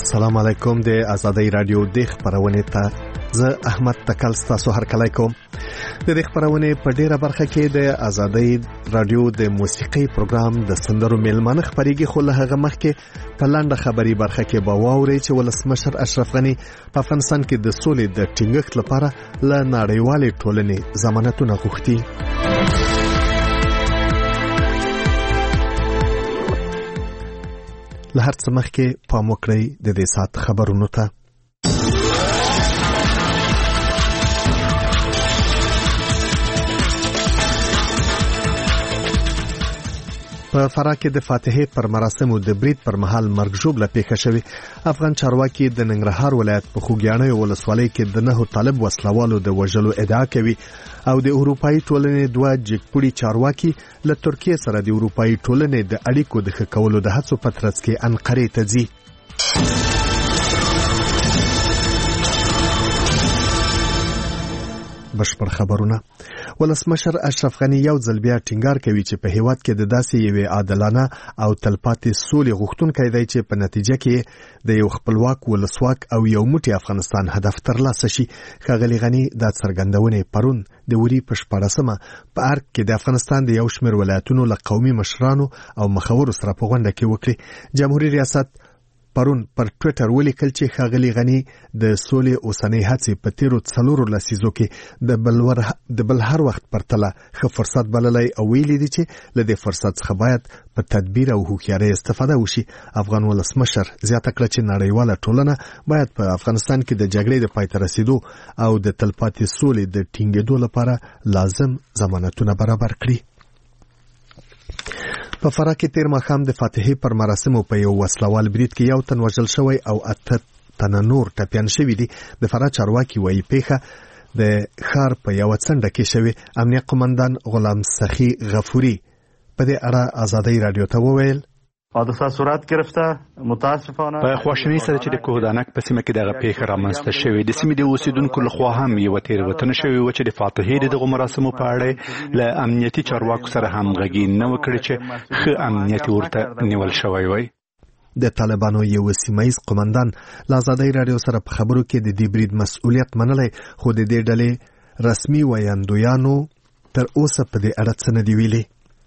السلام علیکم د آزادۍ رادیو د خبرونه ته زه احمد تکل تاسو هر کله کوم د خبرونه په ډیره برخه کې د آزادۍ رادیو د موسیقي پروګرام د سندرو میلمانه خبريږي خو له هغه مخکې په لاندې خبري برخه کې به واوري چې ولسمشر اشرف غنی په افغانستان کې د سولې د ټینګښت لپاره له نړیوالې ټولنې ضمانتونه غوښتي. له هر څه مخکې پام وکړئ د دې سات خبرونو ته. په فراه کې د فاتحې پر مراسمو د برید پر مهال مرګ ژوبله پیښه شوې. افغان چارواکي د ننګرهار ولایت په خوږیاڼي ولسوالۍ کې د 9 طالب وسلوالو د وژلو ادعا کوي او د اروپאי ټولنې دوه جګپوړي چارواکي له ترکیه سره د اروپאי ټولنې د اړیکو د ښه کولو د هڅو په ترڅ کې انقرې ته ځي. بشپړ خبرونه. ولسمشر اشرف غنی یو ځل بیا ټینګار کوي چې په هیواد کې د داسې یوې عادلانه او تلپاتې سولې غوښتونکی دی چې په نتیجه کې د یو خپلواک ولسواک او یو موټی افغانستان هدف ترلاسه شي. ښاغلي غنی دا څرګندونه پرون د وري په 14مه په ارګ کې د افغانستان د یو شمېر ولایتونو له قومي مشرانو او مخورو سره په غونډه کې وکړي. جمهوریت ریاست پرون پر ټوئیټر ولیکل چې ښاغلي غنی د سولې اوسنۍ هڅې په تیرو 4 لسیزو کې د بل هر وخت پرتله ښه فرصت بللی او ویلي دي چې له دې فرصت څخه باید په تدبیر او هوښیارۍ استفاده وشي. افغان ولسمشر زیاته کړه چې نړیواله ټولنه باید په افغانستان کې د جګړې د پای ته رسیدو او د تلپاتې سولې د ټینګېدو لپاره لازم ضمانتونه برابر کړي. په فراه کې تیر ماښام د فاتحې پر مراسمو په یو وسلوال برید کې یو تن وژل شوی او 8 تنه نور ټپیان شوي دي. د فراه چارواکي وایي پیښه د ښار په یو څنډه کې شوی. امنیه قومندان غلام سخی غفوری په دې اړه آزادۍ رادیو ته وویل حادثه صورت گرفته متاسفانه په خواشنۍ سره چې د کوهدانک په سیمه کې دغه پیښه رامنځته شوې. د سیمې د اوسیدونکو لخوا هم یو تیروتنه شوې و چې د فاتحې دغه مراسمو په اړه له امنیتي چارواکو سره همغږي نه وکړي چې ښه امنیت ورته نیول شوی وای. د طالبانو یو سیمایي قومندان له آزادۍ رادیو سره په خبرو کې د دې برید مسؤلیت منلی خو د دې ډلې رسمي ویاندویانو تر اوسه په دې اړه څه نه دی ویلي.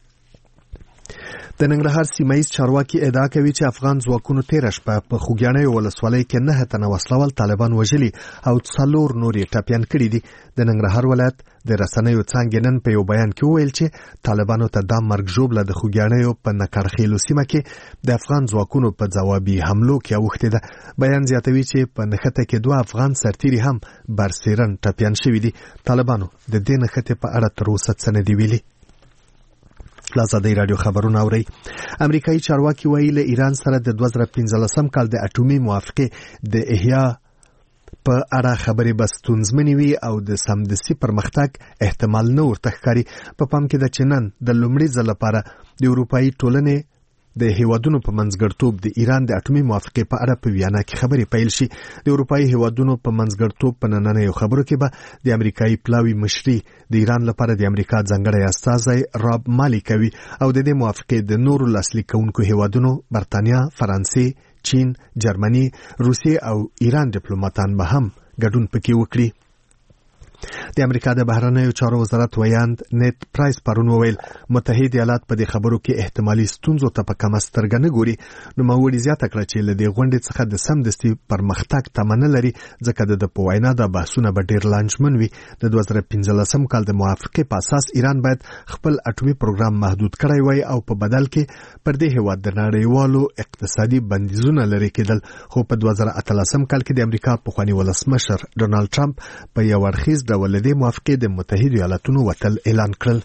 د ننګرهار سیمایي چارواکي ادعا کوي چې افغان ځواکونو تیر شپه په خوږیاڼي ولسوالۍ کې 9 تنه وسلوال طالبان وژلي او 4 نور یې ټپیان کړي دي. د ننګرهار ولایت د رسنیو څانګې نن په یو بیان کې وویل چې طالبانو ته دا مرګ ژوبله د خوږیاڼي په نکړخیلو سیمه کې د افغان ځواکونو په ځوابي حملو کې اوښتې ده. بیان زیاتوي چې په نښته کې 2 افغان سرتیري هم برسیرن ټپیان شوي دي. طالبانو د دې نښتې په اړه تر اوسه څه نه دی ویلي. آزادۍ رادیو خبرونه اوري. امریکایي چارواکي وایي له ایران سره د 2015 کال د اټومي موافقې د احیا په اړه خبرې بس ستونزمنې وي او د سمدستي پرمختګ احتمال نه ورته ښکاري. په پام کې د چنن د لومړي ځل لپاره د اروپאי ټولنې د هیوادونو په منځګړتوب د ایران د اټومي موافقې په اړه په ویانا کې خبرې پیل شي. د اروپאי هیوادونو په منځګړتوب په نننیو خبرو کې به د امریکایي پلاوي مشري د ایران لپاره د امریکا ځانګړی استازی راب مالی کوي او د دې موافقې د نورو لاسلیک کوونکو هیوادونو برتانیا، فرانسې، چین، جرمني، روسیې او ایران ډیپلوماتان به هم ګډون پکې وکړي. د امریکا د بهرنیو چارو وزارت ویاند نیت پرایس پرون وویل متحده ایالات په دې خبرو کې احتمالي ستونزو ته په کمه سترګه نه ګوري. نوموړي زیاته کړه چې له دې غونډې څخه د سمدستي پرمختګ تمه نه لري ځکه د په وینا د بحثونه به ډېر لانجمن وي. د 2015 کال د موافقې په اساس ایران باید خپل اټومي پروګرام محدود کړی وای او په بدل کې پر دې هیواد د نړیوالو اقتصادي بندیزونه لري کېدل. خو په 2018 کال کې د امریکا پخوانی ولسمشر ډونالد ټرمپ په یو اړخیز ډول د موافقې د متحده ایالاتونو وتل اعلان کړل.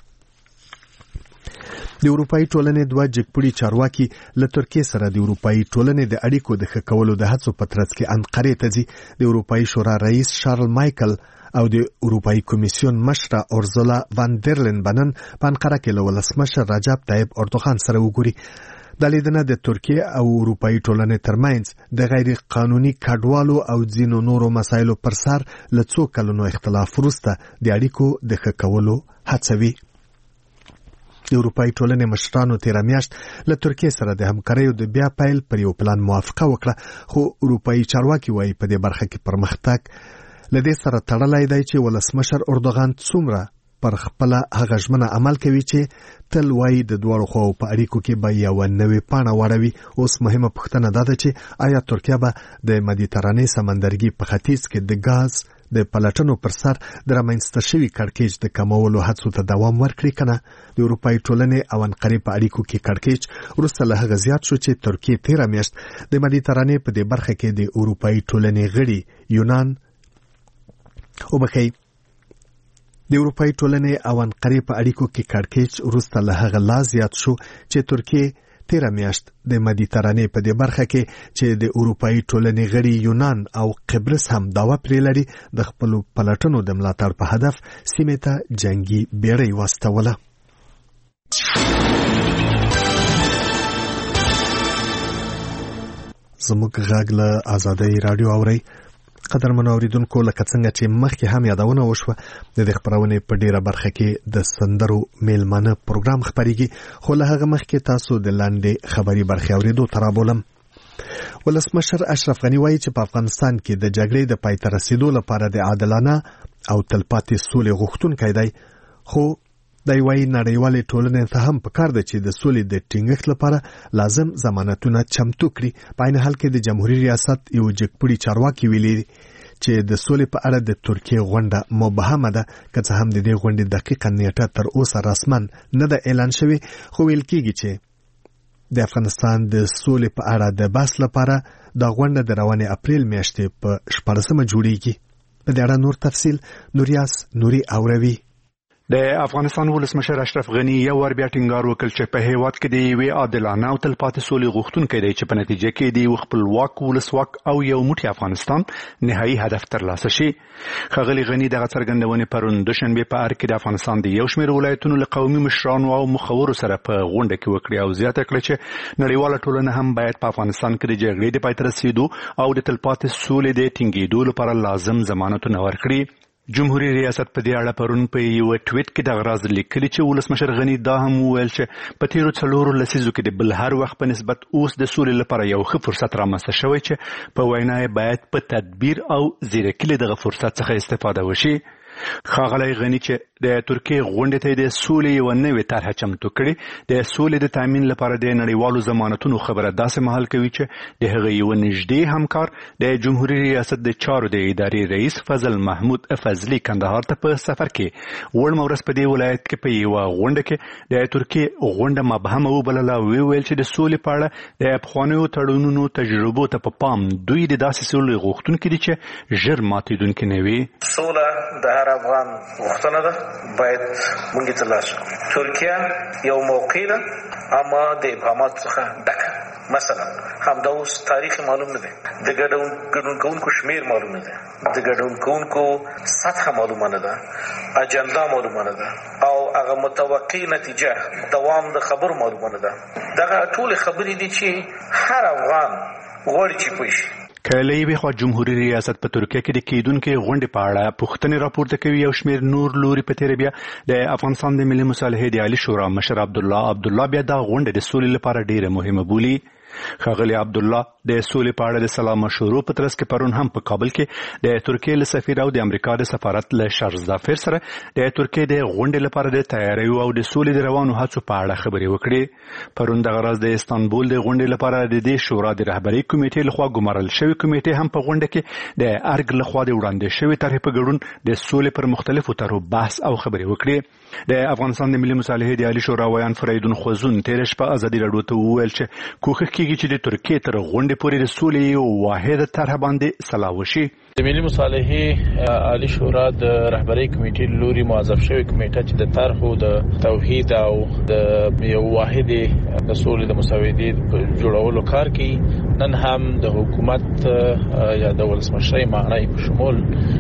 د اروپאי ټولنې دوه جګپوړي چارواکي له ترکیه سره د اروپאי ټولنې د اړیکو د ښه کولو د هڅو په ترڅ کې انقرې ته ځي. د اروپאי شورا رئیس شارل مایکل او د اروپאי کمیسیون مشره اورزولا وان درلن بنن په انقره کې له ولسمشر رجب طیب اردوغان سره وګوري. د لیدنه د ترکیه او اروپאי ټولنې ترمنځ د غیر قانوني کډوالو او ځینو نورو مسایلو پر سر له څو کلونو اختلاف وروسته د اړیکو د ښه کولو هڅه وی. د اروپایي ټولنې مشرانو تېره میاشت له ترکیې سره د همکاریو د بیا پیل پر یو پلان موافقه وکړه، خو اروپایي چارواکي وایي په دې برخه کې پرمختګ له دې سره تړلی دی چې ولسمشر اردوغان څومره پر خپل هغه ژمنه عمل کوي چې تل وایي د دواړو خواو په اړیکو کې به یو نوې پاڼه واړوي. اوس مهمه پوښتنه دا ده چې آیا ترکیه به د مدیترانې سمندرګي په ختیځ کې د ګاز د پلټنو پر سر د رامنځته شوي کړکېچ د کمولو هڅو ته دوام ورکړي کنه؟ د اروپایي ټولنې او انقرې په اړیکو کې کړکېچ وروسته له هغه زیات شو چې ترکیه تېره میاشت د مدیترانې په دې برخه کې د اروپایي ټولنې غړي یونان د اروپایي ټولنې او انقرې په اړیکو کې کړکېچ وروسته له هغه لا زیات شو چې ترکیه تېره میاشت د مدیترانې په دې برخه کې چې د اروپایي ټولنې غړي یونان او قبرس هم دعوه پرې لري د خپلو پلټنو د ملاتړ په هدف سیمې ته جنگي بیړۍ واستوله. زموږ غږ له آزادۍ راډیو اورئ. قدرمنو اوریدونکو، لکه څنګه چې مخکې هم یادونه وشوه، د دې خپرونې په ډیره برخه کې د سندرو میلمانه پروګرام خپریږي، خو له هغه مخکې تاسو د لاندې خبري برخې اوریدو ته رابولم. ولسمشر اشرف غني وایي چې په افغانستان کې د جګړې د پای ته رسیدو لپاره د عادلانه او تلپاتې سولې غوښتونکی دی، خو دی وایي نړیوالې ټولنې ته هم پکار ده چې د سولې د ټینګښت لپاره لازم ضمانتونه چمتو کړي. په عین حال کې د جمهوریت ریاست یو جګپوړي چارواکي ویلي چې د سولې په اړه د ترکیې غونډه مبهمه ده، که څه هم د دې غونډې دقیقه نیټه تر اوسه رسما نه ده اعلان شوې، خو ویل کېږي چې د افغانستان د سولې په اړه د بحث لپاره دا غونډه د روانې اپریل میاشتې په 14مه جوړیږي. په دې اړه نور تفصیل نوریاس نوري اوروي. د افغانستان ولسمشر اشرف غني یو ور بیا ټینګار وکړ چې په هیواد کې د یوې عادلانه او تلپاتې سولې غوښتونکی دی چې په نتیجه کې د خپلواک ولسواک او یو موټی افغانستان نهایي هدف ترلاسه شي. ښاغلي غني دغه څرګندونې پرون دوشنبه په ارګ کې د افغانستان د یو شمېر ولایتونو له قومي مشرانو او مخورو سره په غونډه کې وکړي او زیاته کړه چې نړیواله ټولنه هم باید په افغانستان کې د جګړې د پای ته رسیدو او د تلپاتې سولې د ټینګېدو لپاره لازم ضمانتونه ورکړي. جمهوریت ریاست په دې اړه پرون په یو ټویټ کې دغه راز لیکلي چې ولسمشر غني دا هم وویل چې په تیرو 4 لسیزو کې د بل هر وخت په نسبت اوس د سولې لپاره یو ښه فرصت رامنځته شوی چې په وینا یې باید په تدبیر او ځیرکۍ له دغه فرصت څخه استفاده وشي. ښاغلی غني چې د ترکیې غونډې ته د سولې یو نوې طرحه چمتو کړي، د سولې د تامین لپاره د نړیوالو ضمانتونو خبره داسې مهال کوي چې د هغه یو نږدې همکار د جمهوریت ریاست د چارو د ادارې رئیس فضل محمود فضلي کندهار ته په سفر کې وړمه ورځ په دې ولایت کې په یو غونډه کې د ترکیې غونډه مبهمه وبلله او ویل چې د سولې په اړه د پخوانیو تړونونو تجربو ته په پام دوی د داسې سولې غوښتونکي دي چې ژر ماتېدونکې نه وي. سوله د هر افغان غوښتنه ده، باید موږ ترلاسه کړو. ترکیه یو موقع ده اما د ابهامات څخه ډکه. مثلا همدا اوس تاریخ معلوم نه دی، د ګډون کوونکو شمیر معلوم نه دی، د ګډون کوونکو سطح معلومه نه ده، اجنډا معلومه نه ده او هغه متوقع نتیجه دوام د خبر معلومه نه ده. دغه ټول خبرې دي چې هر افغان غواړي چې پوه شي. کله یې خو جمهوریت ریاست په ترکیه کې د کېدونکو غونډې په اړه پوښتنې راپورته کوي او شمیر نور لوري په تیر بیا د افغانستان د ملي مصالحې د عالی شورا مشر عبدالله بیا دا غونډه د سولې لپاره ډیره مهمه بولي. ښاغلی عبدالله د سولې په اړه د سلام مشورو په ترڅ کې پرون هم په کابل کې د ترکیې له سفیر او د امریکا د سفارت له شارزافر سره د ترکیې د غونډې لپاره د تیاریو او د سولې د روانو هڅو په اړه خبرې وکړې. پرون دغه ورځ د استانبول د غونډې لپاره د دې شورا د رهبرۍ کمیټې لخوا ګمارل شوې کمیټې هم په غونډه کې د ارګ لخوا د وړاندې شوې طرحې په ګډون د سولې پر مختلفو طرحو بحث او خبرې وکړې. د افغانستان د ملي مصالحې د عالی شورا ویان فریدون خوزون تیر شپه ازادي راډیو ته وویل چې کوښښ کیږي چې د ترکیې تر غونډې پورې د سولې یو واحده طرح باندې سلا وشي. د ملي مصالحې عالی شورا د رهبرۍ کمیټې لوري موظف شوی کمیټه چې د طرحو د توحید او د یو واحده د سولې د مسودې جوړولو کار کوي. نن هم د حکومت یا د ولسمشر معنی په شمول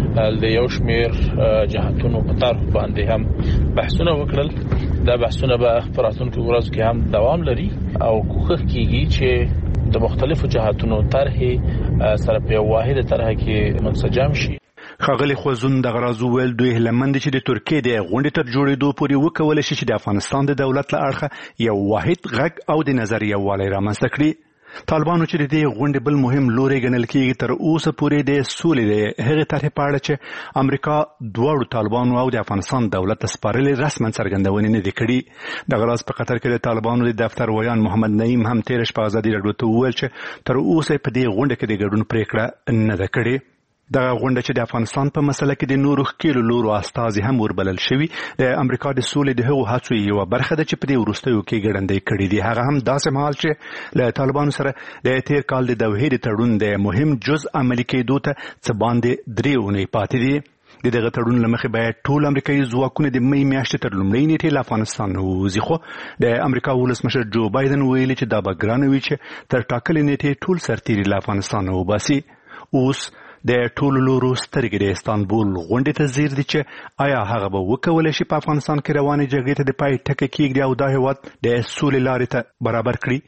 د یو شمیر جهاتونو په طرح باندې هم بحثونه وکړل. دا بحثونه به په راتلونکو ورځو کې هم دوام لري او کوښښ کیږي چې د مختلفو جهاتونو طرح سره په واحده طرح کې منسجم شي. ښاغلي خوځون دغه راز وویل دوی هیلهمند دي چې د ترکیې د غونډې تر جوړېدو پورې وکولی شي چې د افغانستان د دولت له اړخه یو واحد غږ او د نظر یووالی رامنځته کړي. طالبانو چې د دې غونډې بل مهم لوری ګڼل کېږي تر اوسه پورې د سولې د هغې طرحې په اړه چې امریکا دواړو طالبانو او د افغانستان دولت ته سپارلې رسما څرګندونې نه دي کړي. دغه راز په قطر کې د طالبانو د دفتر ویان محمد نعیم هم تېره شپه ازادي راډیو ته وویل چې تر اوسه په دې غونډه کې د ګډون پرېکړه نه ده کړې. دغه غونډه چې د افغانستان په مسله کې د نورو ښکېلو لورو استازي هم وربلل شوي د امریکا د سولې د هغو هڅو یوه برخه ده چې په دې وروستیو کې ګړندی کړي دي. هغه هم داسې مهال چې له طالبانو سره د تېر کال د دوحې د تړون د مهم جز عملي کېدو ته څه باندې 3 اونۍ پاتې دي. د دغه تړون له مخې باید ټول امریکایي ځواکونه د مې میاشتې تر لومړۍ نیټې له افغانستان ووځي، خو د امریکا ولسمشر جو بایدن ویلي چې دا به ګرانه وي چې تر ټاکلې نیټې ټول سرتیري له افغانستان وباسي. اوس د ټولو لورو سترګې د استانبول غونډې ته ځیر دي چې آیا هغه به وکولی شي په افغانستان کې روانې جګړې ته د پای ټکی کېږدي او دا هېواد د سولې لارې ته برابر کړي.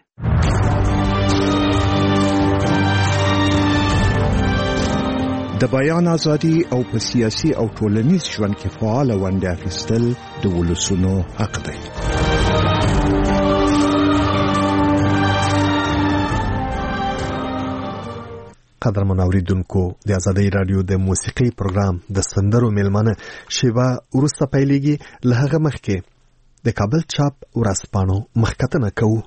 د بیان ازادي او په سیاسي او ټولنیز ژوند کې فعاله ونډه اخیستل د ولسونو حق دی. قدرمن اوریدونکو، د ازادۍ رادیو د موسیقي پروګرام د سندرو میلمانه شیوا وروسته پیلېږي. له هغه مخکې د کابل چاپ ورځپاڼو مخکتنه کوو.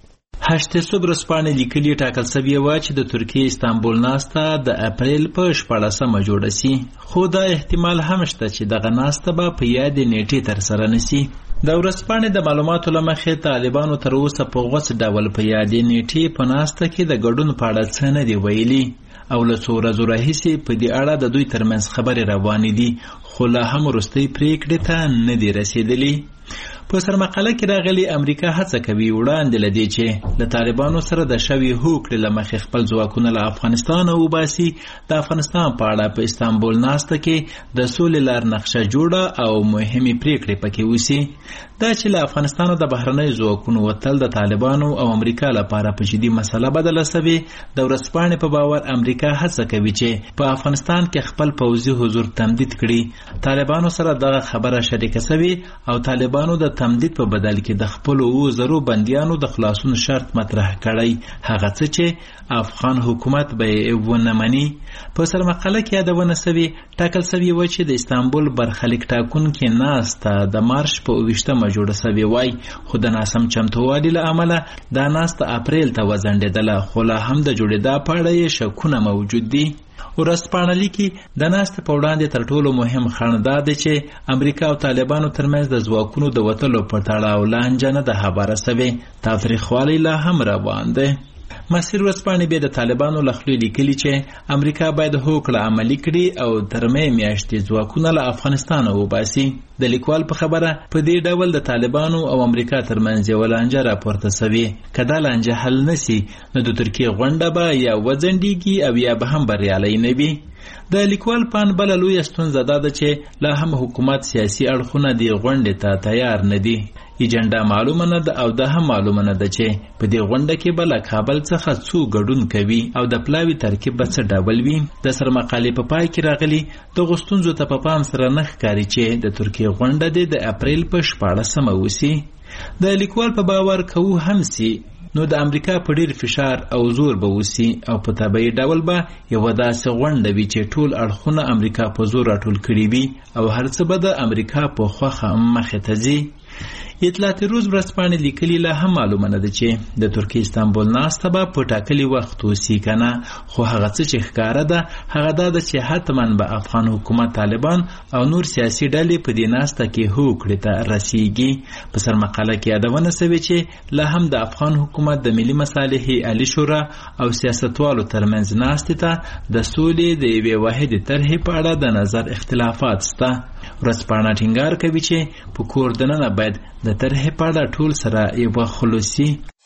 هشت صبح ورځپاڼې لیکلي ټاکل سوي وه چې د ترکیې استانبول ناسته د اپریل په 14مه جوړه سي، خو دا احتمال هم شته چې دغه ناسته به په یادې نیټې ترسره نسي. د ورځپاڼې د معلوماتو له مخې طالبانو تر اوسه په غوڅ ډول په یادې نیټې په ناسته کې د ګډون په اړه څه نه دي ویلي او له څو ورځو راهیسې په دې اړه د دوی ترمنځ خبرې روانې دي، خو لا هم وروستۍ پریکړې ته نه دي رسېدلي. په سرمقاله کې راغلي امریکا هڅه کوي وړاندې له دې چې له طالبانو سره د شوي هوکړې له مخې خپل ځواکونه له افغانستانه وباسي. د افغانستان په اړه په استانبول ناسته کې د سولې لار نقشه جوړه او مهمې پریکړې پکې وسي. دا چې له افغانستانه د بهرنیو ځواکونو وتل د طالبانو او امریکا لپاره په جدي مسله بدله سوې. د ورځپاڼې په باور امریکا هڅه کوي چې په افغانستان کې خپل پوځي حضور تمدید کړي. طالبانو سره دغه خبره شریکه سوې او طالبانو د تمدید په بدل کې د خپلو 1000 بندیانو د خلاصون شرط مطرح کړی، هغه څه چې افغان حکومت به ونه مني. په سرمقاله کې یادونه سوي ټاکل سوي و چې د استانبول برخلیک ټاکونکي ناسته د مارچ په 28مه جوړه سوي وای، خو د ناسم چمتووالي له امله دا ناسته اپریل ته وځنډېدله، خو لا هم د جوړېدا په اړه یې شکونه موجود دي. ورځپاڼه لیکي د ناستې په وړاندې تر ټولو مهم خنډ دا دی چې امریکا او طالبانو ترمنځ د ځواکونو د وتلو په تړاو لانجه نه ده هواره سوې، تاوتریخوالی لا هم روان دی. مسیر ورځپاڼې بیا د طالبانو له خولې لیکلي چې امریکا باید هوکړه عملي کړي او تر مې میاشتې ځواکونه له افغانستانه وباسي. د لیکوال په خبره په دې ډول د طالبانو او امریکا ترمنځ یوه لانجه راپورته سوې. که دا لانجه حل نسي نو د ترکیې غونډه به یا وځنډېږي او یا به هم بریالی نه وي. د لیکوال پان بله لویه ستونزه دا ده چې لا هم حکومت سیاسي اړخونه دې غونډې ته تیار نه دي. ایجنډا معلومه نه ده او دا هم معلومه نه ده چې په دې غونډه کې به له کابل څخه څو ګډون کوي او د پلاوي ترکیب به څه ډول وي. د سرمقالې په پای کې راغلي دغو ستونزو ته په پام سره نه ښکاري چې د ترکیې غونډه دې د اپریل په 14مه وسي. د لیکوال په باور که هم سي نو د امریکا په ډیر فشار او زور به وسی او په طبیعي ډول به یو داسې غونډه وي چې ټول اړخونه امریکا په زور راټول کړي وي او هر څه به د امریکا په خوښه مخې ته ځي. اطلاعات روز ورځپاڼې لیکلي لا هم معلومه نه ده چې د ترکیې استانبول ناسته به په ټاکلي وخت وسي که نه، خو هغه څه چې ښکاره ده هغه دا ده چې حتما به افغان حکومت، طالبان او نور سیاسي ډلې په دې ناسته کې هوکړې ته رسیږي. په سرمقاله کې یادونه سوې چې لا هم د افغان حکومت د ملي مصالحې عالي شورا او سیاستوالو ترمنځ ناستې ته د سولې د یوې واحدې طرحې په اړه د نظر اختلافات شته. ورځپاڼه ټینګار کوي چې په کور دننه باید د طرحې په اړه ټول سره یوه خلوصي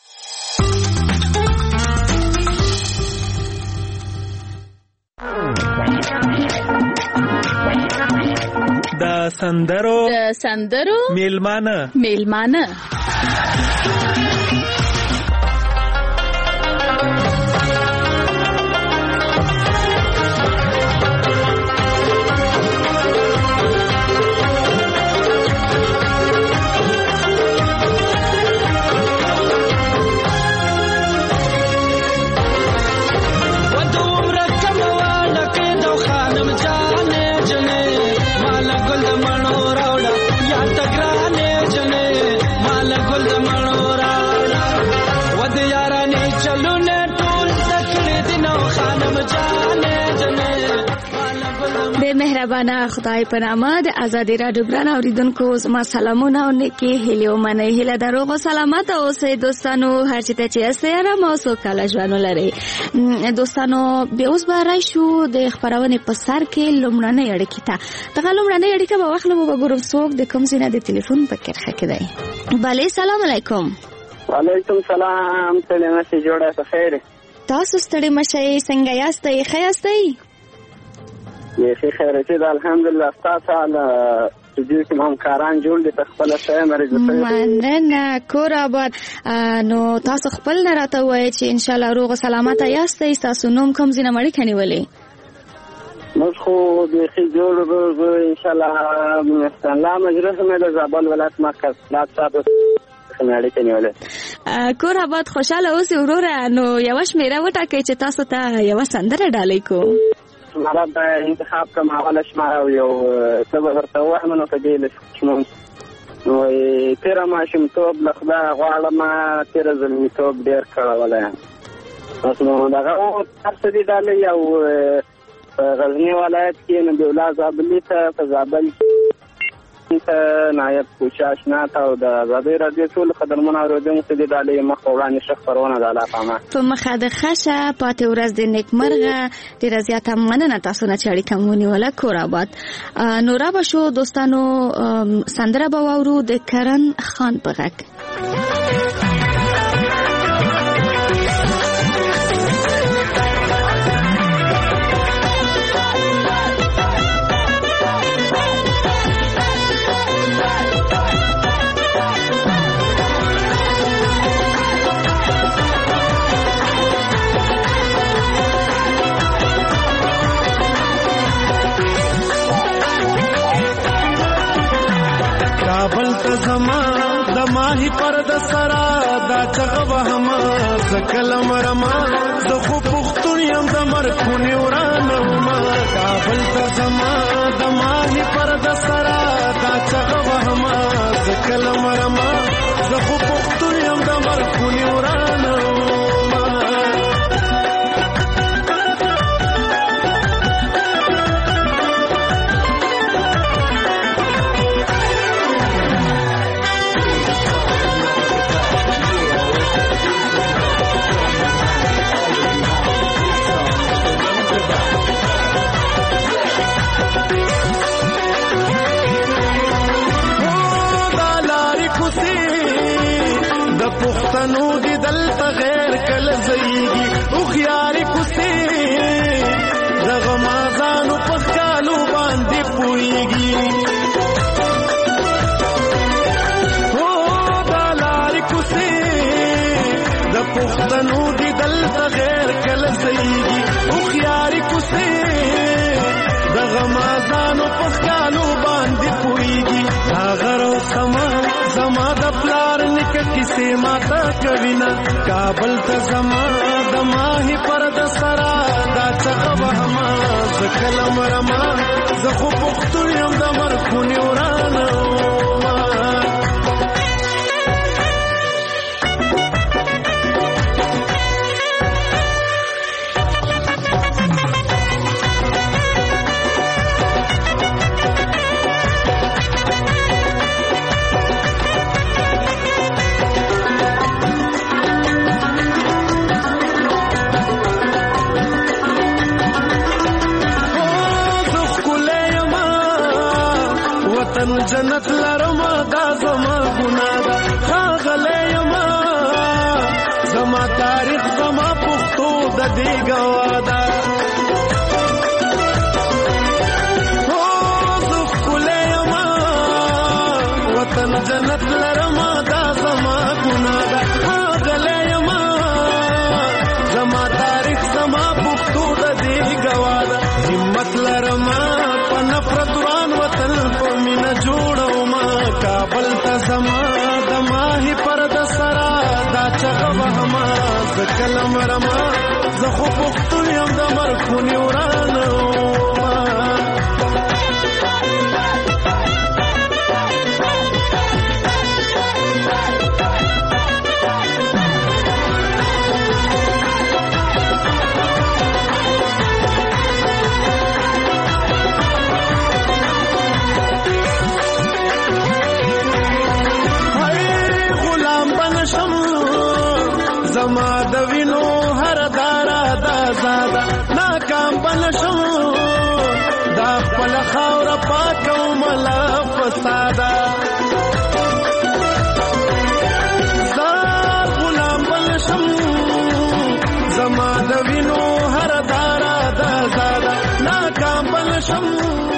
د سندرو میلمانه مهربانه خدای په نامه د ازادي راډیو ګران اوریدونکو زما سلامونه او نیکی هیلې ومنئ. هیله ده روغ او سلامت اوسئ دوستانو، هر چېرته چې یاستئ ارام او سوکاله ژوند ولرئ. دوستانو بیا اوس به راشو د خپرونې په سر کې لومړنۍ اړیکې ته. دغه لومړنۍ اړیکه به واخلو، به ګورو څوک د کوم ځای نه د تلیفون په کرښه کې دی. بله سلام علیکم. وعلیکم سلام. ستړي مشئ، جوړه په خیر. تاسو ستړي مشئ، څنګه یاستئ؟ ښه یاستئ؟ یې خیرتي ده الحمدلله. ستاسو حال استودیو کې همکاران جوړ دي، په خپله ښه یم. مننه، کور آباد. نو تاسو خپل نه راته ووایئ چې انشاءالله روغ او سلامته یاستئ. ستاسو نوم کوم ځای نه مړیکه نیولې؟ موږ خو بیخي جوړ روغ انشاءالله. الله مجلس مې د زابل ولایت مرکز لاد صاحب اړیکه نیولې. کور آباد خوشحاله اوسئ وروره. نو یوه شمېره وټاکئ چې تاسو ته یوه سندره ډالۍ کوو. شماره به انتخاب کړم، اوله شماره او یو څه به ورته ووایم. نو په دې لشموم نو تېره ماشومتوب له خدایه غواړم، تېره زلمیتوب ډېر کړولی یم. بس نو دغه هر څه دي ډالۍ. او په غزني ولایت کې نبیالله زابلي ته، په زابل ته نایب کوچا اشنا ته او د ازادۍ راډیو ټولو قدرمنو اورېدونکو ته دې ډالۍ مخ په وړاندې ښه خپرونه ده. الله پامه په مخه د ښه شه. پاتې ورځ د نیکمرغه. ډېره زیاته مننه تاسو نه چې اړیکه مو ونیوله. کور آباد. نو را به شو دوستانو، سندره به واورو د کرن خان په غږ. کابل ته زما د ماهی پر د سرا دا چغه وهما زکل مرما زه خو پختون یم د مرکونی ورانه ما. کابل ته زما د ماهی پر د سرا دا چغه وهما زکل مرما زه خو پختون یم د مرکونی ورانه پښتنو دی دلته غیر کله زیږي او خياري کوسي دغه مازانو په کالو باندې پويږي. او دلاري کوسي د پښتنو دی دلته غیر کله زیږي او خياري کوسي دغه مازانو په کالو باندې پويږي. هغه رو زما د پلار نک کیسه ماتا کوینا. کابل ته زما د ماهی پر د سرا دا چغه وهما زکل مرما زه خو پختون یم د مرکونی ورانه جنت لرما دا زما ګناه ده خاغلی یما زما تاریخ زما پښتو د دې ګواه ده. زه ښکلی یما وطن جنت لرما دا زما ګناه ده خاغلی یما زما تاریخ زما پښتو د دې ګواه ده. همت لرما په نفرت وران وطن په مینه جوړو ما. کابل ته زما د ماهی پر د سرا دا چغه وهما زکل مرما زه خو پختون یم د مرکونی ورانه پاکو ملا فسادا زار غلام بلشم زما د وینو هر دارا دا زادا ناکام بلشم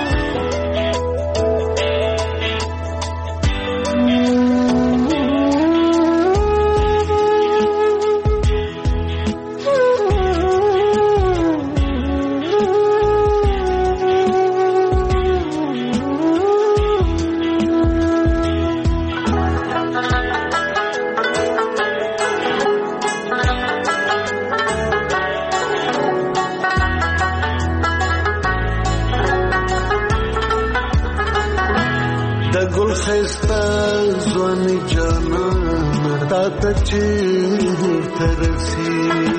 زوانی جانا تا تچیر ترسی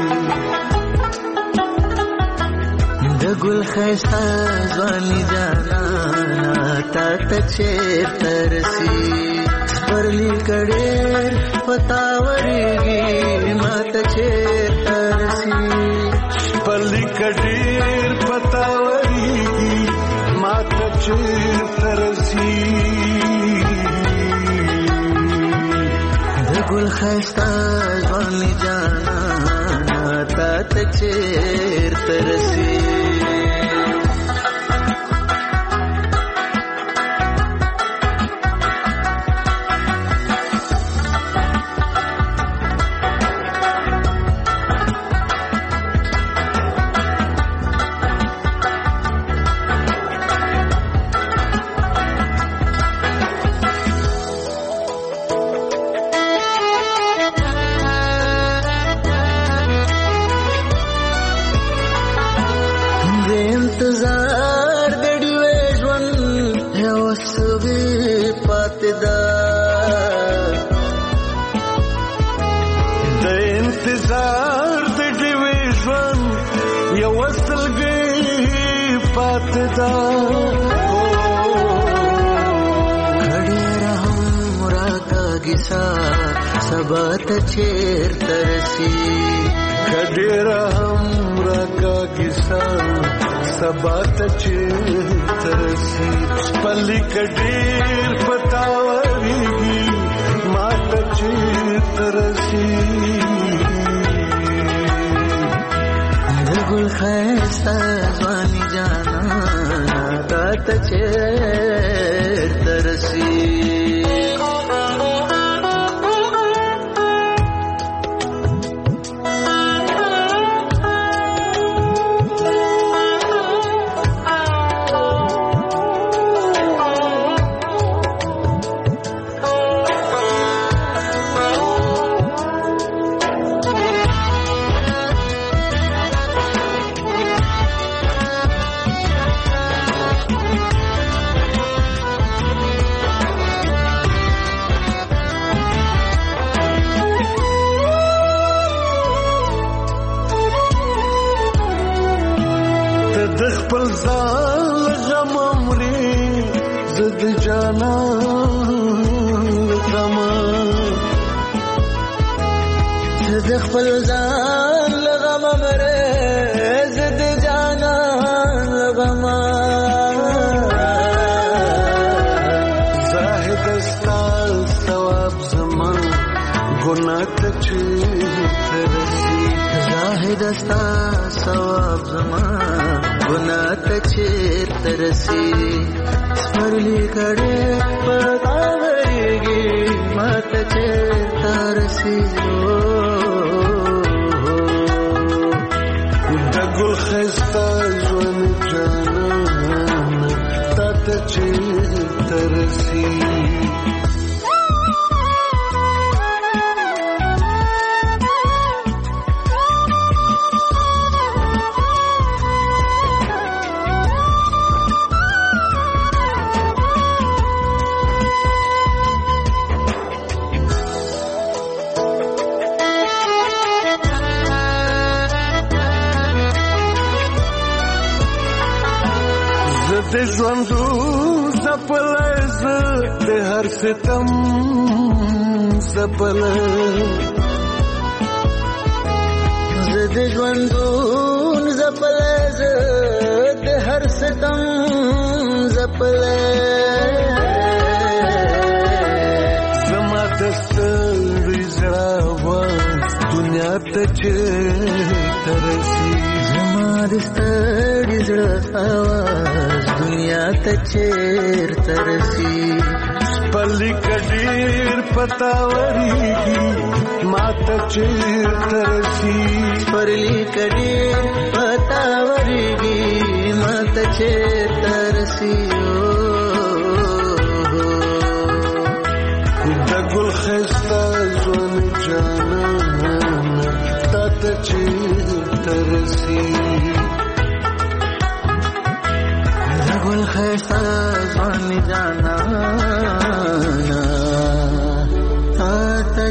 د ګل خستا زوانی جانا تا تچیر ترسی پرلی کډیر پتاورېږي ما تچیر ترسی پرلی کډیر پتاورېږي ما تچیر ترسی ګل خستا ځواني جانا تا ته چیرته رسي سبات چیر ترسی کډیرا همرا کا کیسا سبات چیر ترسی پلی کډیر پتاوریږي مات چیر ترسی ګل خستا ځواني جانا تا ته چیر ترسی خپل ځان لغم مره زد جانا لغم زاهد استال ثواب زمان ګناه ته ترسي زاهد استال ثواب زمان ګناه ته ترسي سپرلی کړه پتاورېږي ماته ترسي ګل خستا ژوند جانان تا ته چیرته رسي د ژوندو زپلز د هر ستم زپل د ژوندو زپلز د هر ستم ځپلې زما د ستړي زړه آواز دنیا ته چېرته رسي زما د ستړي زړه آواز دنیا ته چېرته رسي پلی کډیر پتا وریږي ماته چېرته رسي پلی کډیر پتا وریږي ماته چېرته رسي د ګل ښایسته ژوند جانانه تاته چېرته رسي د ګل ښایسته ژوند جانانه تاته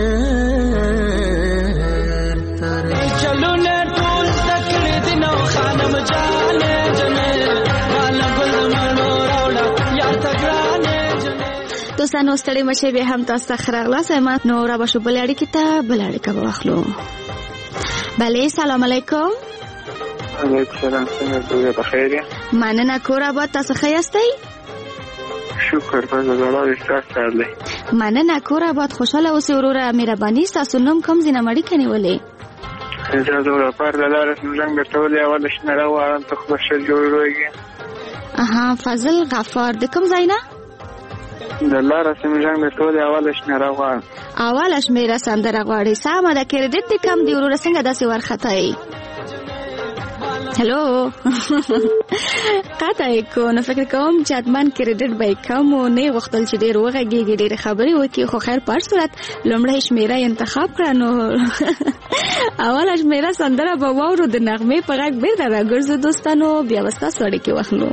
چېرته رسي چلو نه ټول تکړه دي نو خانم جانې جنې والا ګل منو راوړه یا تګرانې دوستانو ستړي مشه به هم تاسو ته خراغلاس ما نو را بشو بلړی کی ته بلړی کا واخلو بله سلام علیکم علیکم سلام څنګه بخیر مننه کور آباد تاسو ښه یاستئ شکر په زړه وستاسو مننه کور آباد خوشاله اوسئ وروره مهرباني تاسو نوم کوم ځینه مړی کني ولې اجازه ورکړه د لارې څنګه ګټولې اول شنه راوړم ته خو ښه جوړوږي اها فضل غفار د کوم ځای نه د لارې څنګه ګټولې اول شنه راوړم اول شمیره سندره غواړي سمه د کریډټ کم دی وروره څنګه داسې ورخته هلو قطعی کو نو فکر کوم چې ادمان کریډټ به کم او نه وختل چې ډیر وغږیږي ډیر خبرې وکي خو خیر په صورت لومړی شمیره انتخاب کړه نو اول شمیره سندره به وورو د نغمه په غږ بیرته راګرځو دوستانو بیا وستا سړی کې واخلو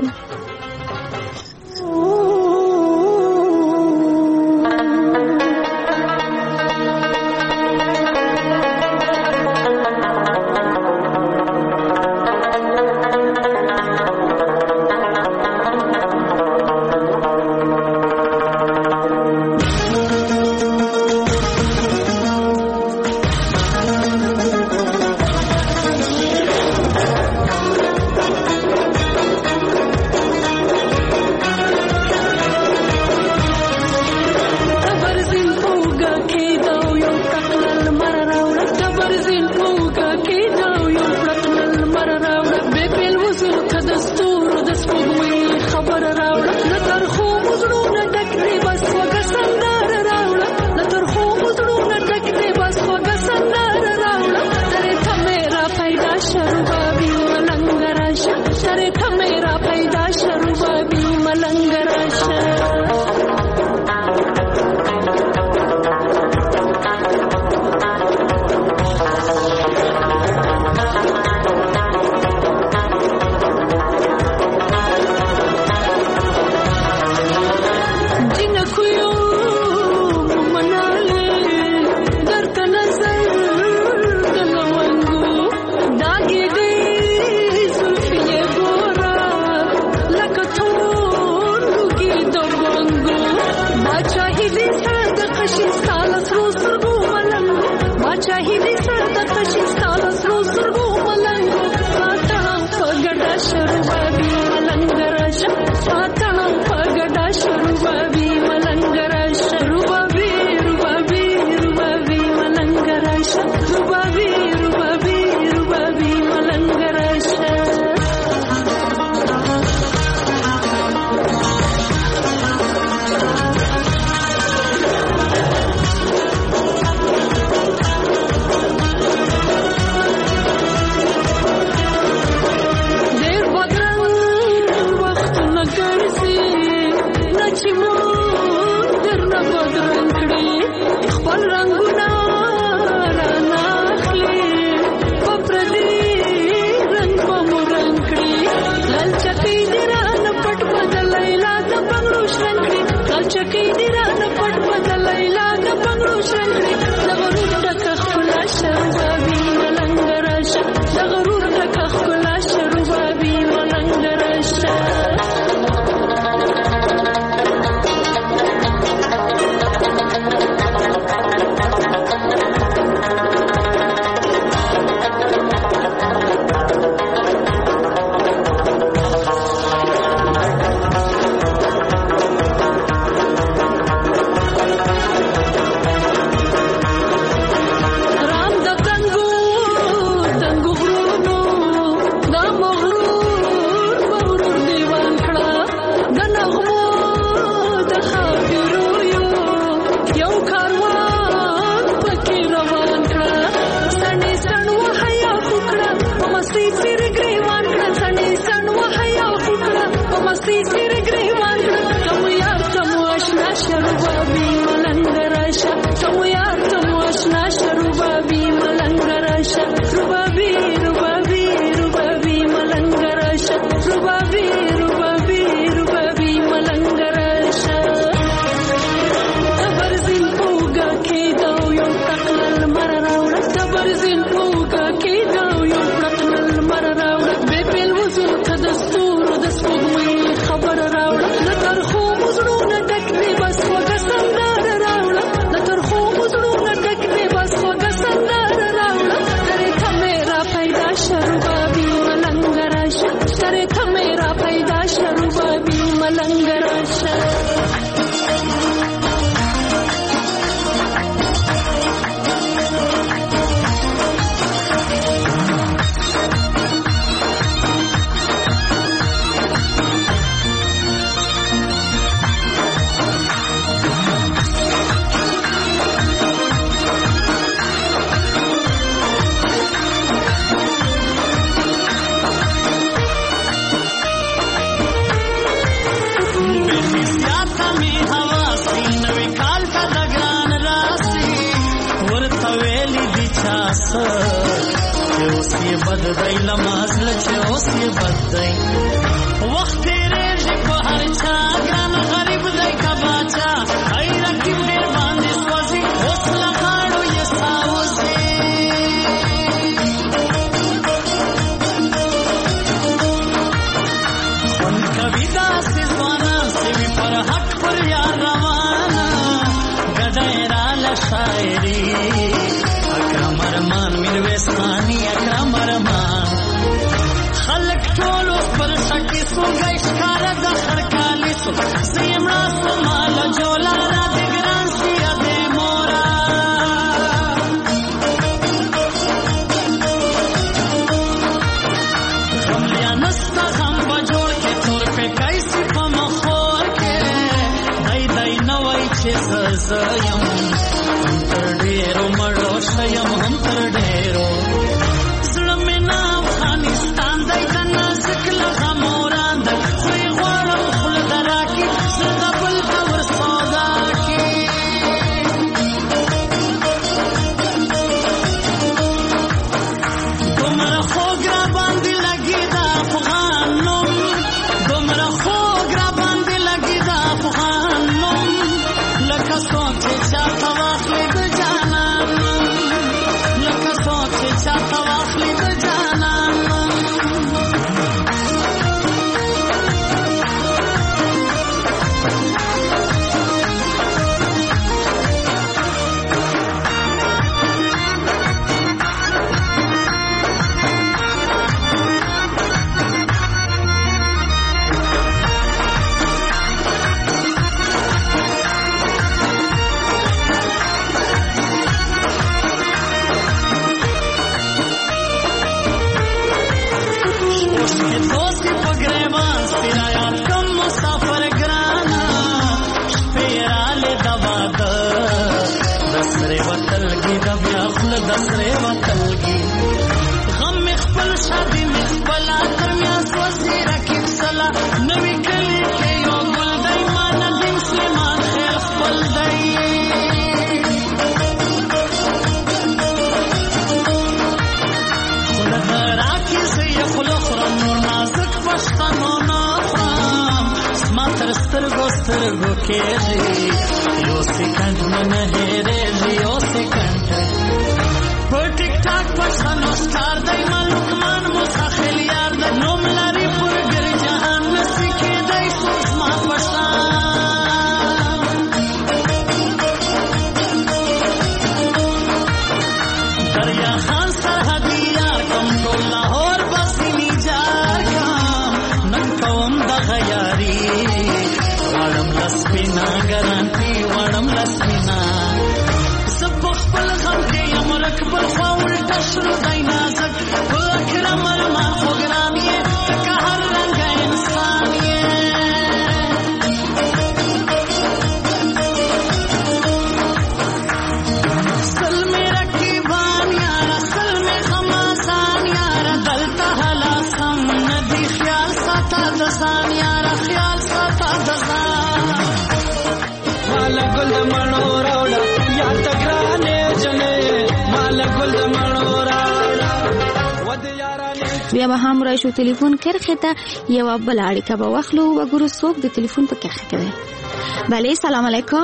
بیا به هم راشو تلیفون کرخه ته یو بل اړیکه به واخلو وګورو څوک د تلیفون په کرخه کوي. بله سلام علیکم.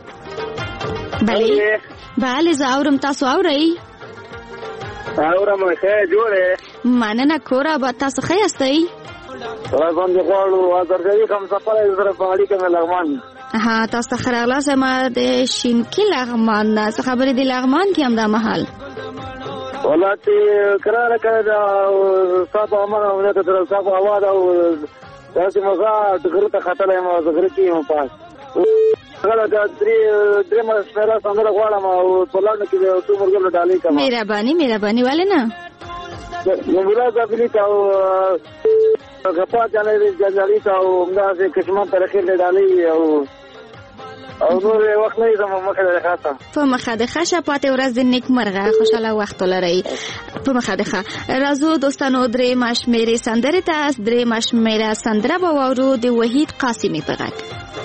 بله زه اورم، تاسو اورئ؟ اورم ښه جوړه مننه. کوره به تاسو ښه یاستئ؟ باندې غواړو ازرګي کوم سفر زره په اړیکه مې لغمان. ها تاسو ښه راغلاست. ما د شینکي لغمان څه خبرې دی لغمان کې هم دا محل ولاتي قرار کړه دا صاحب امر او د صاحب اواز او تاسو موږ د غره ته خطلې ما د غره کې مو پاس غلا د درې مسره څنګه غواړم او په لړ کې د څو مرګ له ډالۍ کوم. مهرباني ولې نه نو ویلا ځبلی تاو غپا جنې جنالي تاو موږ چې کشمه ترخه له ډالۍ او نور وخت نه زموږ مخه ده خاصه په مخه ده ښه پاتې ورځ د نیک مرغه خوشاله وخت ولرئ په مخه ده راځو دوستانو درې مشمیرې سندرې ته درې مشمیره سندره به واورو د وحید قاسمي په غږ.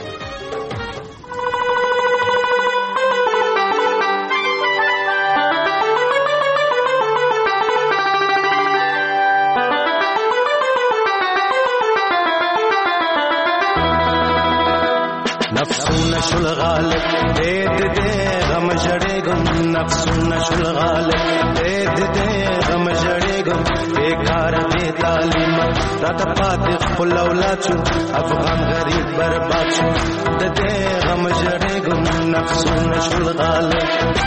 نفسونه شل غالب دې غم جړېګم نفسونه شل غالب دې غم جړېګم بیکار دې تعلیم راته پاتې خپل اولاد شو افغان غریب برباد شو دې غم جړېګم نفسونه شل غالب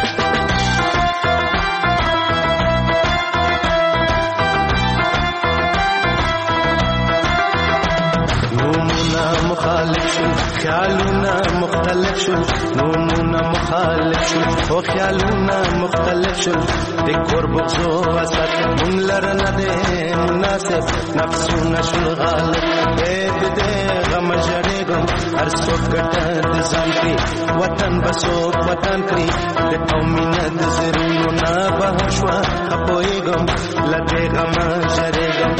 مخالف شو خیالونه مختلف شو نومونه مخالف شو او خیالونه مختلف شو د قرب زو وسط مون لرنه ده مناسب نفسونه شو غالب دې غم جړېګم هر څوک ګټه د ځان کې وطن بسو وطن کړی د قومینه د زرونو نه بهشوا خپويګم لدې غم جړېګم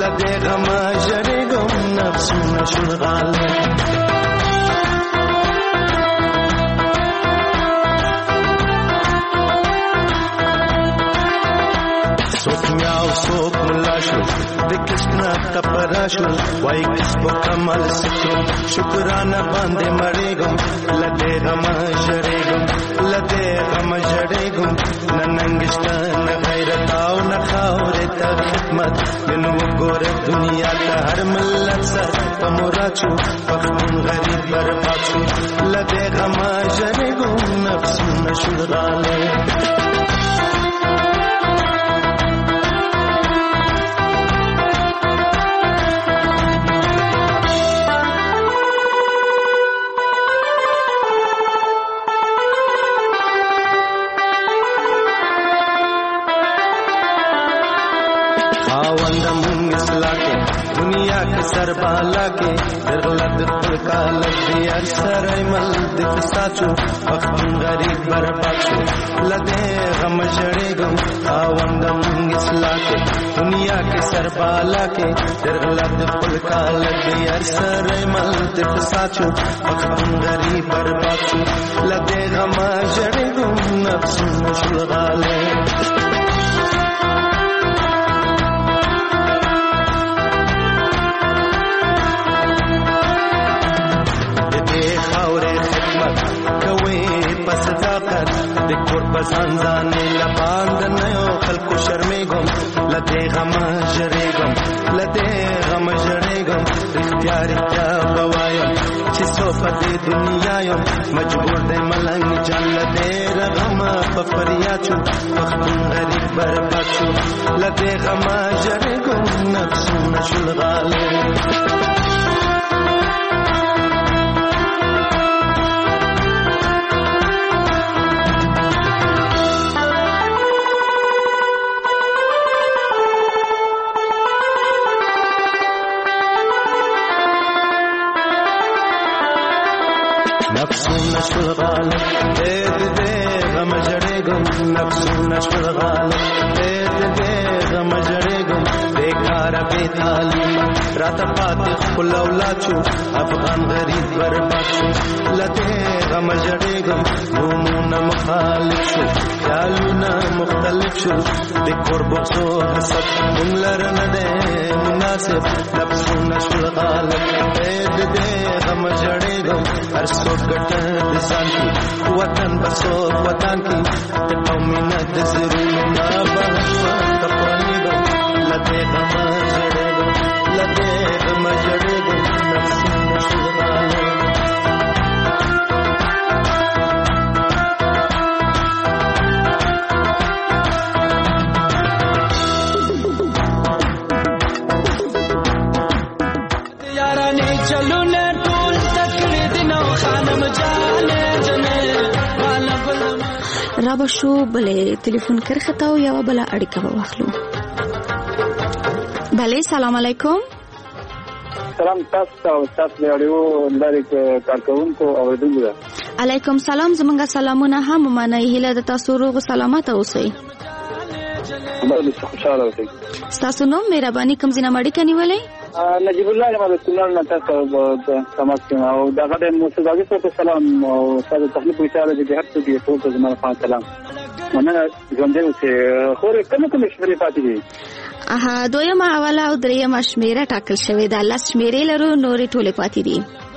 نفسونه شو غالب سوک میاو سوک ملا شو د کسنا کپرا شو وای کس په کمال سکو شکرانه باندې مړېګم لدې غم جړېګم ننګشته نه غیرت او نه خاورې ته خدمت نن وګوره دنیا ته هر ملت سره په مراد شو پښتون غریب برباد شو لدې غم جړېګم نفسونه شو غالب سربالا کې درغلت خپل کال دې هر سره مل دې فساتو پښتون غریب برباد شو لدې غم جړېګم خاوندم اصلاح کې دنیا کې سربالا کې درغلت خپل کال دې هر سره مل دې فساتو پښتون غریب برباد شو لدې غم جړېګم نفسونه شو غالب د کور بزان ځانې لباند نه یو خلکو شرمېږم لدې غم جړېږم رښتیا به وایم چې څو په دې دنیا یم مجبور دی ملنګ جان لدې رغم په فریاد شو پښتون غریب برباد شو لدې غم جړېږم نفسونه شل غالب نفسونه شل غالب دې غم جړېګم نفسونه شل غالب دې غم جړېګم بیکار بے تعلیم راته پاتې خپل اولاد شو افغان غریب برباد شو لدې غم جړېګم نومونه مخالف شو خیالونه مختلف شو د قرب زو حسد مون لرنه ده مناسب نفسونه شل غالب دې غم جړېګم هر څوک ګټه د ځان کې وطن بسو وطن کې د قومینه د زرونو نه بهشوا خپويګم لدې غم جړېګم نفسونه شل غالب به شو بلې ټلیفون کرخه تا او یو بل اړیکه به واخلو. بله سلام علیکم. سلام تاسو او تاسو د اړیو لارې کارکونکو اوریدونکو. علیکم سلام. زمونږ سلامونه هم منئ. هیله د تاسو روغ سلامت اوسئ. خوشاله اوسئ. تاسو نو مهرباني کوم ځینه مړی کنيولې؟ نجیب الله احمد کونړ نه تاسو سمات او دغه د موسیقي په سلام او تاسو تخلیق وشاله دي هر څه دي ټول زموږ په سلام. مننه ژوند دې چې خورې کوم شمېرې پاتې دي. دویمه اوله او دریمه شمیره ټاکل شوې ده. لس شمیرې لرو نورې ټولې پاتې دي.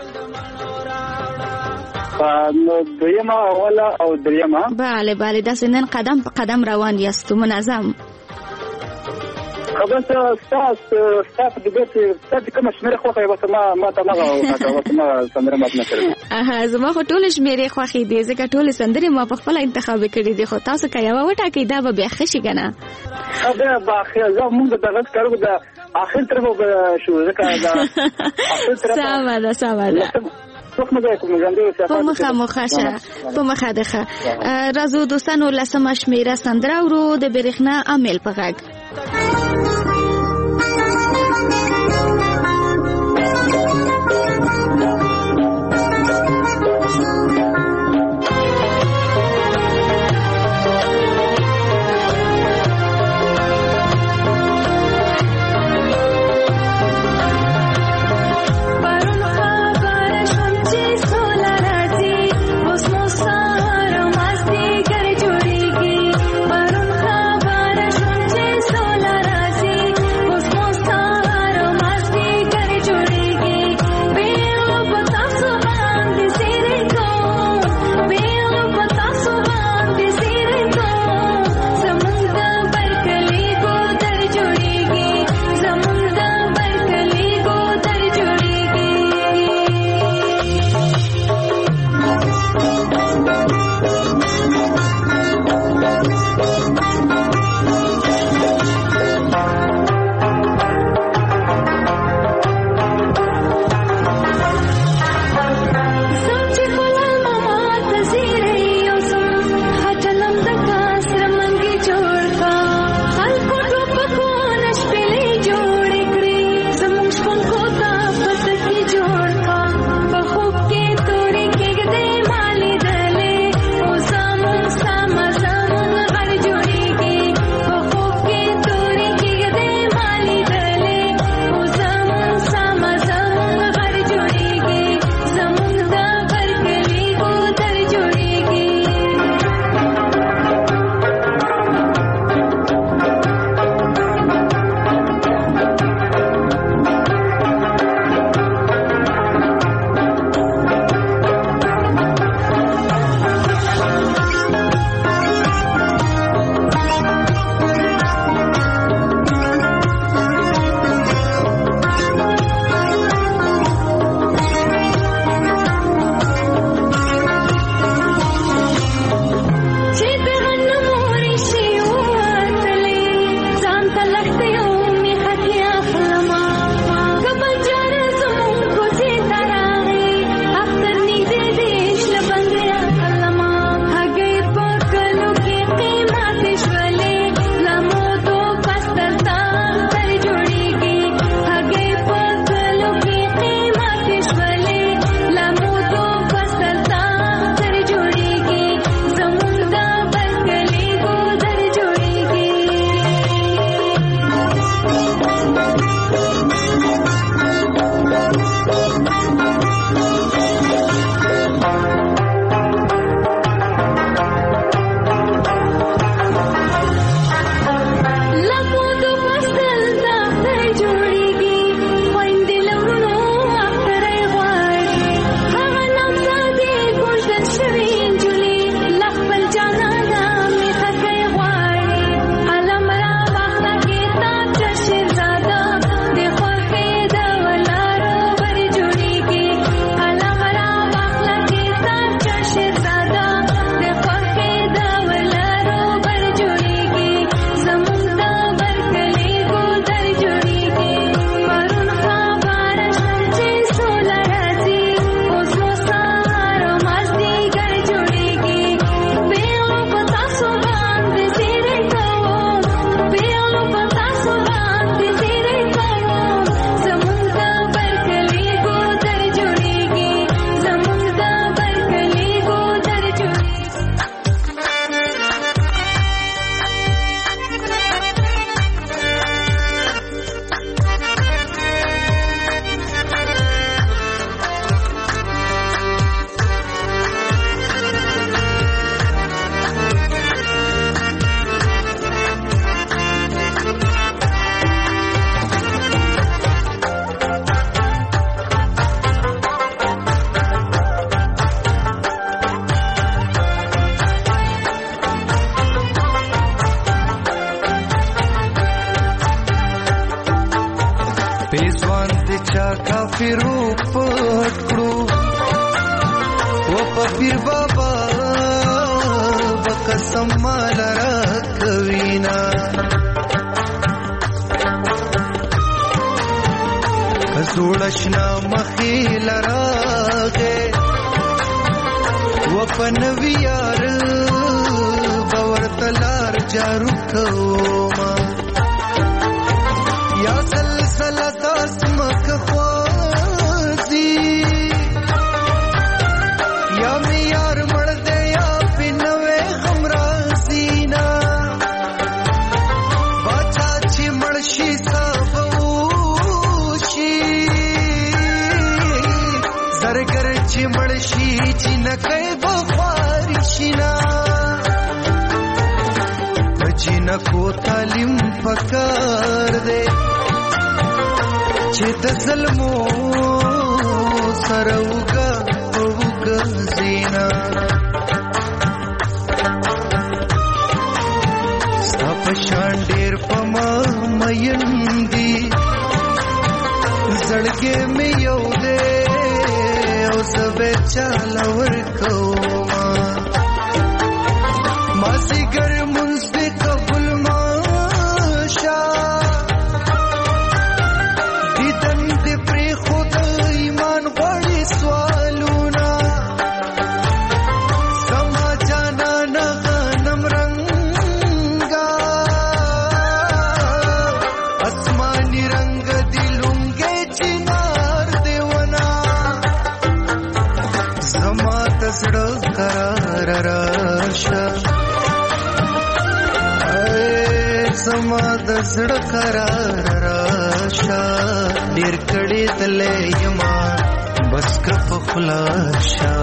دویمه اوله او دریمه. بله بله داسې نن قدم په قدم روان یاستو منظم. خبر تاسو د دې چې کوم شمیره خوښه وي ما ته ما سندره مات نه کړم. زما خو ټول شمیرې خوښې دي ځکه ټول سندرې ما په خپل انتخاب کړې دي. خو تاسو که یو وټاکئ دا به بیا ښه شي که نه؟ دا به زه موږ دغه کارو د آخر طرف شو ځکه دا آخر طرف سمه ده سمه ده. په مخه ده. راځو دوستانو لسمه شمیره سندره ورو د برېښنا امیل په غږ. Solar کافرو پټ کړو و په پیر بابا بقسم مال را کوینا زوړشنا مخیل راغه و په نویار باور تلار جارو کوما یا سلسله داس مک خوازی یا میار مړ دې یا پینوي غمرازینا باچا چې مړشي سبوشي زرګر چې مړشي چې نکي بخارشینا جنکو تعلیم پکار دے چې د ظلمو سره وګا زینا ستا پشان ډیر پما مېندي زړګې مې یو دې او سبه چاله ورکوما مازیګر منځ قبول ماشا دیدن دې پر خود ایمان غوړي سوالونا سما جانا نغنم رنگا اسماني رنگ دلونګې چنار دیونا سما تسړ قرار راشا سما د زړه قرار راشا ډیر کړي تلې یما بس کپ خلاصا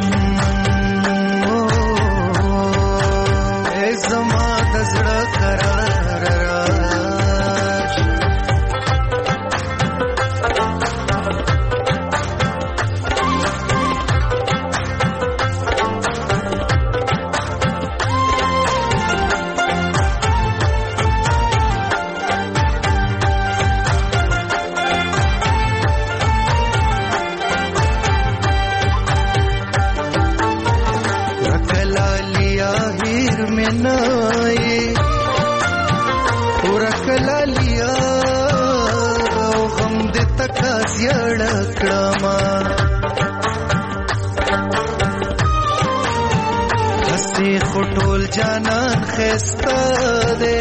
اے سما د زړه قرار راشا خټول جانان خسته ده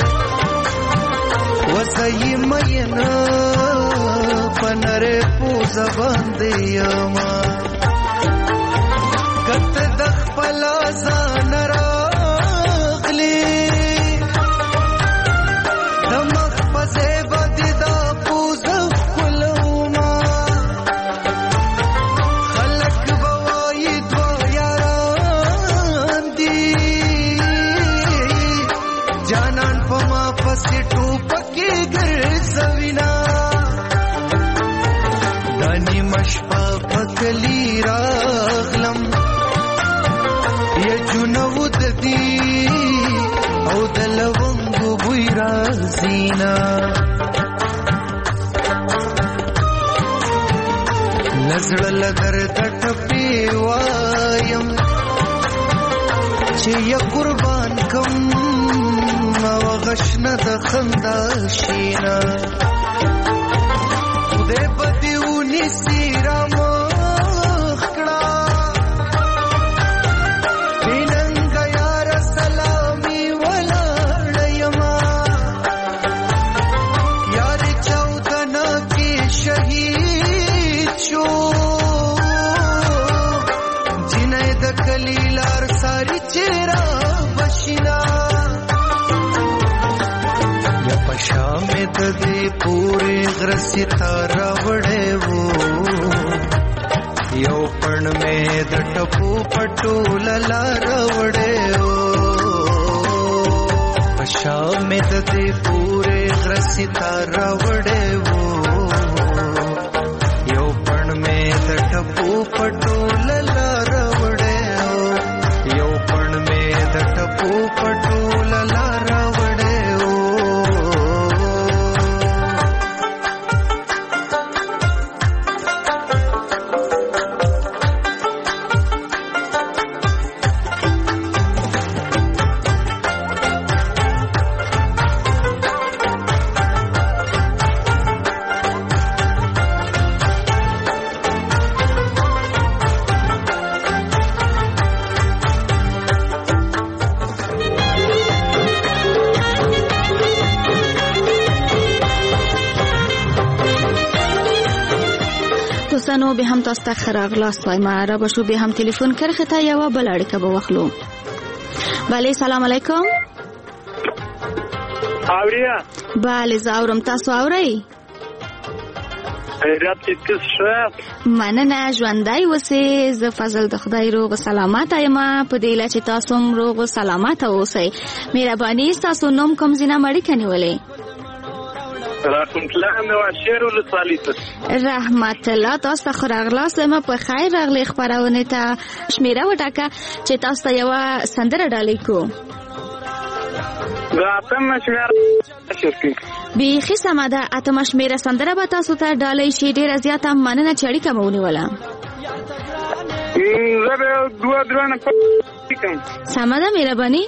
وسای مینا پنره پوزا باندې یما کته د خپل ځان راغلی دمخ پځه باندې دا پوزا کولوما خلک بوای دوا یاران دی جانان پما پسې ټوپکې ګرځوینا دانی مشپا پکلی راغلم یجنو ددی او دلونګو بوی رازینا نزل لدر دټپی وایم چې یا قربان کم او غشنه د خندا شینا خدای بدیونی سیرا مخکړه بیننګ یار سلامي ولاړیما یار چودنا کې شهید شو جنې د کلیلار ساری چیرې بشینا شامد دې پوره غرسي تارا وړې وو یو پړ مې د ټپو پټول لار وړې وو شامد دې پوره غرسي تارا وړې وو یو پړ مې د ټپو پټول لار وړې وو یو پړ مې د ټپو پټول لار هم تاسو ته ښه راغلاست وایم. را به شو بیا هم تلیفون کرښې ته یوه بله اړیکه به واخلو. بله سلام علیکم. اوریا بله زه اورم، تاسو اورئ؟ خیریت کې کس شه مننه، ژوندی اوسئ. زه فضل د خدای روغ سلامت یم په دې هیله چې تاسو هم روغ سلامت اوسئ. مهرباني ستاسو نوم کوم ځای نه اړیکه نیولې؟ رحمت الله نواشیر ولسوالۍ ته. رحمت الله تاسو ته ښه راغلاست وایم. په خیر راغلی خپرونې ته. شمیره وټاکه چې تاسو ته یوه سندره ډالۍ کړو. اتمه شمیره بیخي سمه ده. اتمه شمیره سندره به تاسو ته ډالۍ شي. ډېره زیاته مننه چې اړیکه مو ونیوله. زه به دوه درانه کوم. سمه ده، مهرباني.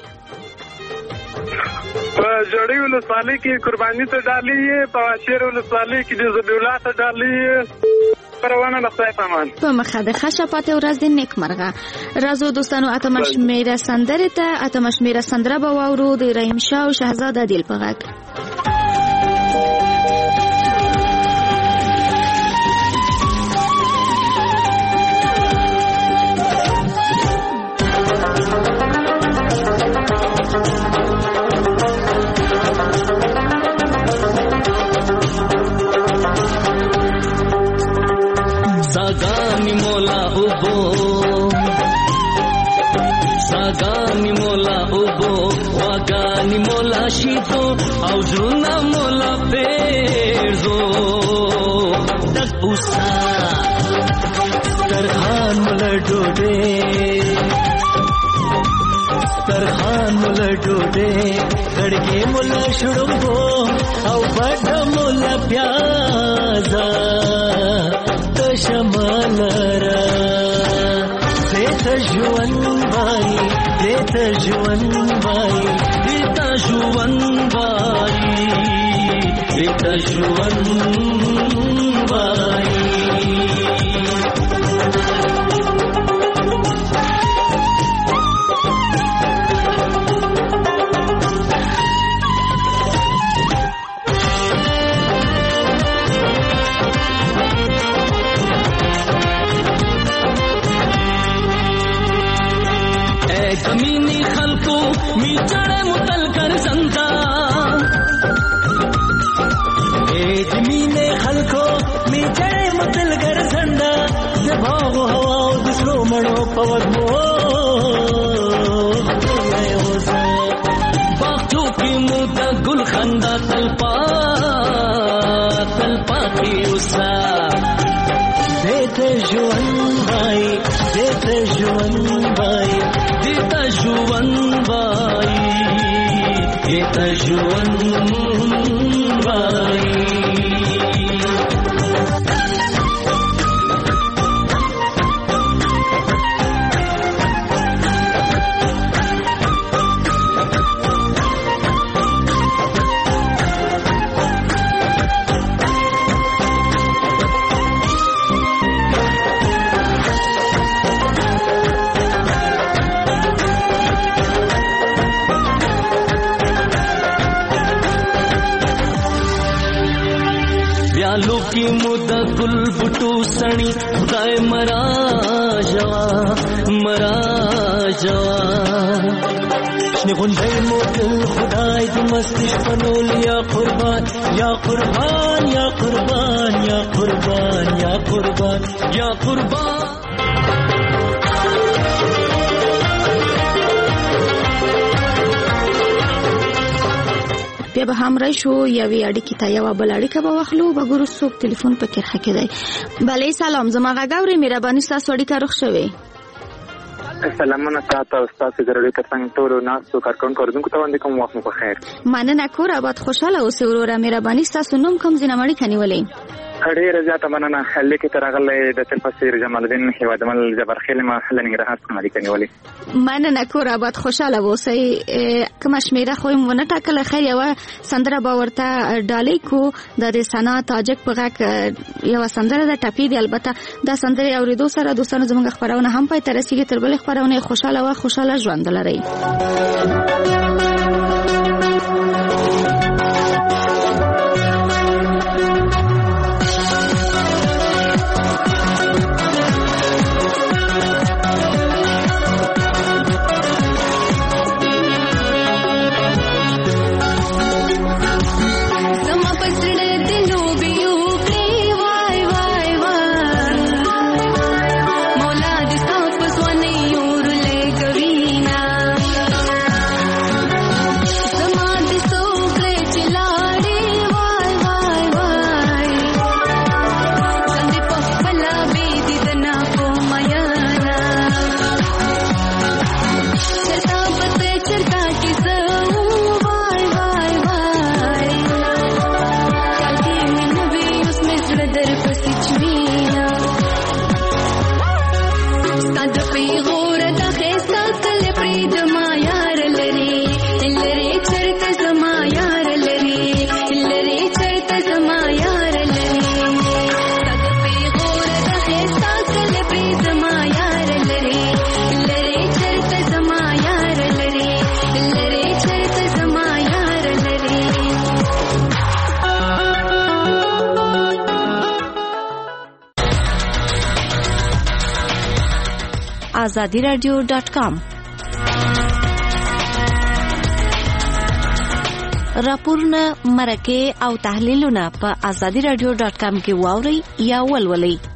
په جوړی ولسوالۍ کې قرباني ته ډالۍ یې، په واشیر ولسوالۍ کې د زبیولا ته ډالۍ یې. پروانه د خدای په امان. په مخه د ښه شپاته ورځ د نیکمرغه. راځو دوستانو اتمه شمیره سندرې ته. اتمه شمیره سندره به واورو د رحیم شاه او شهزاد عادل په غږ. सागानी मोला उबो, सागानी मोला उबो, वागानी मोला शीतो, आउजुना मोला पेरzo. तकपुसा, तरखान मोला डोडे, तरखान मोला डोडे, गड़के मोला शुड़ुंगो, आउ बड़ा मोला प्याजा. شمالرا دیتا جوان بای، دیتا جوان بای، دیتا جوان بای، دیتا جوان بای. कमीनी खलको मीचड़े मुतल कर संता, जमीने खलको मीचड़े मुतल कर संदा. जभागो हवा दूसरो मणो पवगो बागों की मुद्दा गुल खंदा तलपा तलपा की उसा. देते जुवन भाई, देते जुवन भाई, देता जुवन भाई, देता जुवन भाई. की मुद्दा गुल बुटू सणी खुदाए मरा जवा, मरा जवा. شنی غنډې موتل خدای د مستش پنول یا قربان، یا قربان، یا قربان، یا قربان، یا قربان، یا قربان. بیا به هم راشو یوې اړیکې ته یوه بله اړیکه به واخلو. به ګورو څوک تلیفون په کرښه کې دی. بله سلام، زما غږ اورئ؟ مهرباني ستاسو اړیکه روغ شوې. سلامونه تاسو او ستاسو د رادیو ترڅنګ ټولو ناستو کارکونکو اورېدونکو ته وړاندې کوم. وخت مو په خیر. مننه، کور آباد خوشحاله اوسئ وروره. مهرباني ستاسو نوم کوم ځای نه اړیکه نیولې؟ ډېره زیاته مننه. لیکې ته راغلی د تلپسیر جمال الدین هیوادمل جبرخیل ما له ننګرهار څخه اړیکه نیولې. مننه، کور آباد خوشحاله اوسئ. کومه شمیره خو یې ونه ټاکله. خیر یوه سندره به ورته ډالۍ کړو. د سنا تاجک په غږ یوه سندره ده، ټپي دي. البته دا سندرې اورېدو سره دوستانو زموږ خپرونه هم پای ته رسېږي. تر بلې خپرونې خوشحاله وه، خوشحاله ژوند لرئ. azadiradio.com. راپورونه، مرکې او تحلیلونه په azadiradio.com کې واورئ یا ولولئ.